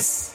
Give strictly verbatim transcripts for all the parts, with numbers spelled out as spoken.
S.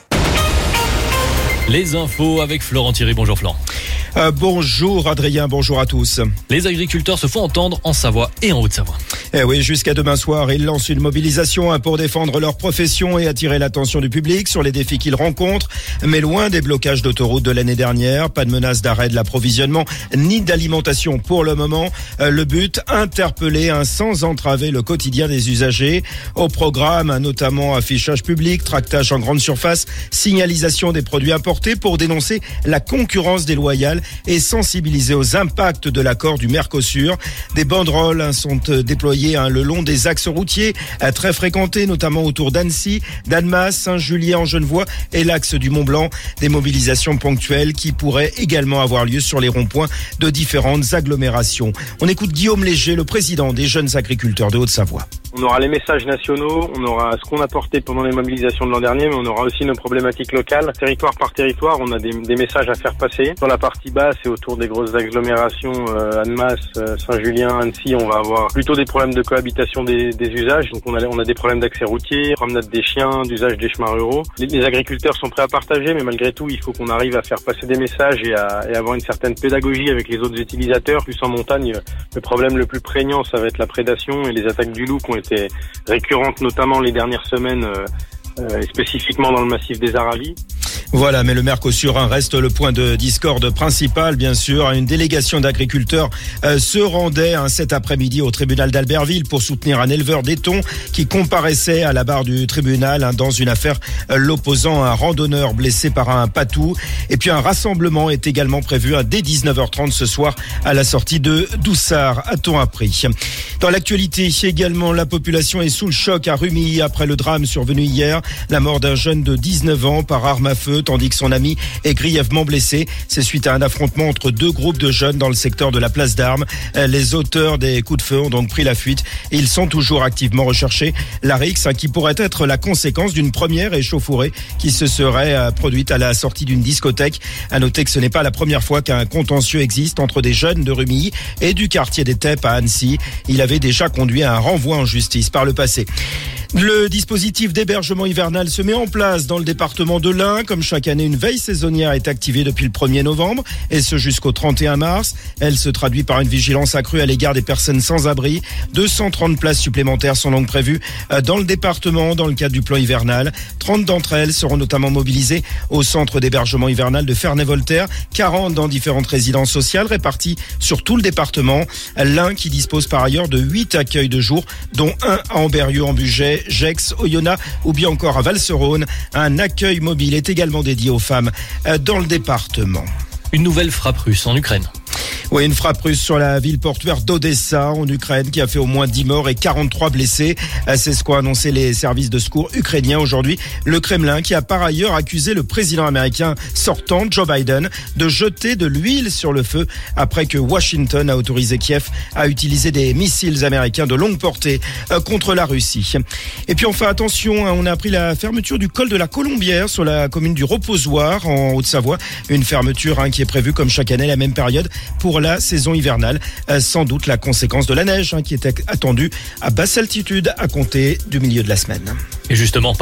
Les infos avec Florent Thierry. Bonjour Florent. Euh, bonjour Adrien, bonjour à tous. Les agriculteurs se font entendre en Savoie et en Haute-Savoie. Eh oui, jusqu'à demain soir, ils lancent une mobilisation hein, pour défendre leur profession et attirer l'attention du public sur les défis qu'ils rencontrent. Mais loin des blocages d'autoroute de l'année dernière, pas de menace d'arrêt de l'approvisionnement ni d'alimentation pour le moment. Euh, le but, interpeller hein, sans entraver le quotidien des usagers. Au programme, hein, notamment affichage public, tractage en grande surface, signalisation des produits importés pour dénoncer la concurrence déloyale et sensibiliser aux impacts de l'accord du Mercosur. Des banderoles hein, sont euh, déployées Hein, le long des axes routiers euh, très fréquentés, notamment autour d'Annecy, d'Annemasse, Saint-Julien-en-Genevois et l'axe du Mont-Blanc. Des mobilisations ponctuelles qui pourraient également avoir lieu sur les ronds-points de différentes agglomérations. On écoute Guillaume Léger, le président des jeunes agriculteurs de Haute-Savoie. On aura les messages nationaux, on aura ce qu'on a porté pendant les mobilisations de l'an dernier, mais on aura aussi nos problématiques locales. Territoire par territoire, on a des, des messages à faire passer. Sur la partie basse et autour des grosses agglomérations, euh, Annemasse, euh, Saint-Julien, Annecy, on va avoir plutôt des problèmes de cohabitation des, des usages. Donc on a, on a des problèmes d'accès routier, promenade des chiens, d'usage des chemins ruraux. Les, les agriculteurs sont prêts à partager, mais malgré tout, il faut qu'on arrive à faire passer des messages et à et avoir une certaine pédagogie avec les autres utilisateurs. Plus en montagne, le problème le plus prégnant, ça va être la prédation et les attaques du loup qui ont été récurrentes, notamment les dernières semaines, euh, euh, spécifiquement dans le massif des Aravis. Voilà, mais le Mercosur hein, reste le point de discorde principal, bien sûr. Une délégation d'agriculteurs euh, se rendait hein, cet après-midi au tribunal d'Albertville pour soutenir un éleveur d'Aiton qui comparaissait à la barre du tribunal hein, dans une affaire euh, l'opposant à un randonneur blessé par un patou. Et puis un rassemblement est également prévu hein, dès dix-neuf heures trente ce soir à la sortie de Doussard, a-t-on appris. Dans l'actualité également, la population est sous le choc à Rumilly après le drame survenu hier. La mort d'un jeune de dix-neuf ans par arme à feu, tandis que son ami est grièvement blessé. C'est suite à un affrontement entre deux groupes de jeunes dans le secteur de la place d'Armes. Les auteurs des coups de feu ont donc pris la fuite et ils sont toujours activement recherchés. La rixe hein, qui pourrait être la conséquence d'une première échauffourée qui se serait euh, produite à la sortie d'une discothèque. À noter que ce n'est pas la première fois qu'un contentieux existe entre des jeunes de Rumilly et du quartier des Teppes à Annecy. Il avait déjà conduit à un renvoi en justice par le passé. Le dispositif d'hébergement hivernal se met en place dans le département de l'Ain. Comme chaque année, une veille saisonnière est activée depuis le premier novembre et ce jusqu'au trente et un mars. Elle se traduit par une vigilance accrue à l'égard des personnes sans abri. deux cent trente places supplémentaires sont donc prévues dans le département dans le cadre du plan hivernal. trente d'entre elles seront notamment mobilisées au centre d'hébergement hivernal de Ferney-Voltaire, quarante dans différentes résidences sociales réparties sur tout le département. L'Ain qui dispose par ailleurs de huit accueils de jour, dont un à Amberieu-en-Bugey, Gex, Oyonnax ou bien encore à Val-sur-Rhône. Un accueil mobile est également dédié aux femmes dans le département. Une nouvelle frappe russe en Ukraine. Oui, une frappe russe sur la ville portuaire d'Odessa en Ukraine qui a fait au moins dix morts et quarante-trois blessés. C'est ce qu'ont annoncé les services de secours ukrainiens aujourd'hui. Le Kremlin qui a par ailleurs accusé le président américain sortant, Joe Biden, de jeter de l'huile sur le feu après que Washington a autorisé Kiev à utiliser des missiles américains de longue portée contre la Russie. Et puis enfin, attention, on a appris la fermeture du col de la Colombière sur la commune du Reposoir en Haute-Savoie. Une fermeture hein, qui est prévue comme chaque année à la même période pour la saison hivernale. Euh, sans doute la conséquence de la neige hein, qui était attendue à basse altitude à compter du milieu de la semaine. Et justement,